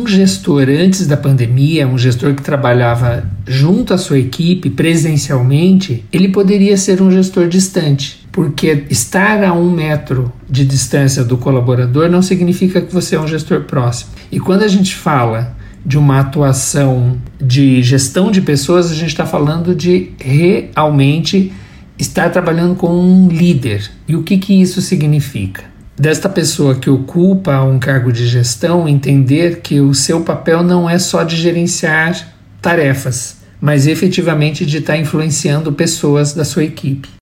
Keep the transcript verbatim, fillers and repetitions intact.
gestor antes da pandemia, um gestor que trabalhava junto à sua equipe presencialmente, ele poderia ser um gestor distante, porque estar a um metro de distância do colaborador não significa que você é um gestor próximo. E quando a gente fala de uma atuação de gestão de pessoas, a gente está falando de realmente estar trabalhando com um líder. E o que, que isso significa? Desta pessoa que ocupa um cargo de gestão, entender que o seu papel não é só de gerenciar tarefas, mas efetivamente de estar influenciando pessoas da sua equipe.